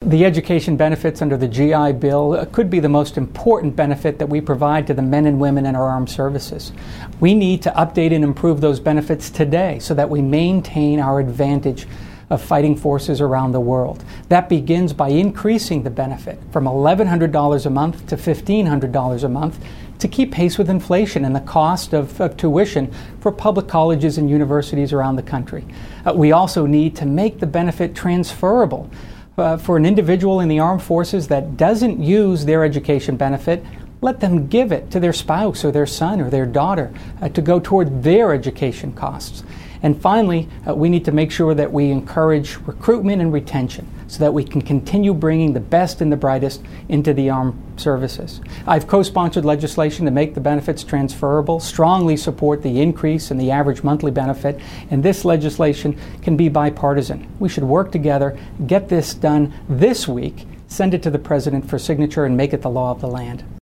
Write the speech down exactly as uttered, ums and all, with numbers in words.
The education benefits under the G I Bill could be the most important benefit that we provide to the men and women in our armed services. We need to update and improve those benefits today so that we maintain our advantage of fighting forces around the world. That begins by increasing the benefit from eleven hundred dollars a month to fifteen hundred dollars a month to keep pace with inflation and the cost of, of tuition for public colleges and universities around the country. Uh, we also need to make the benefit transferable. Uh, for an individual in the armed forces that doesn't use their education benefit, let them give it to their spouse or their son or their daughter uh, to go toward their education costs. And finally, uh, we need to make sure that we encourage recruitment and retention so that we can continue bringing the best and the brightest into the armed services. I've co-sponsored legislation to make the benefits transferable, strongly support the increase in the average monthly benefit, and this legislation can be bipartisan. We should work together, get this done this week, send it to the President for signature, and make it the law of the land.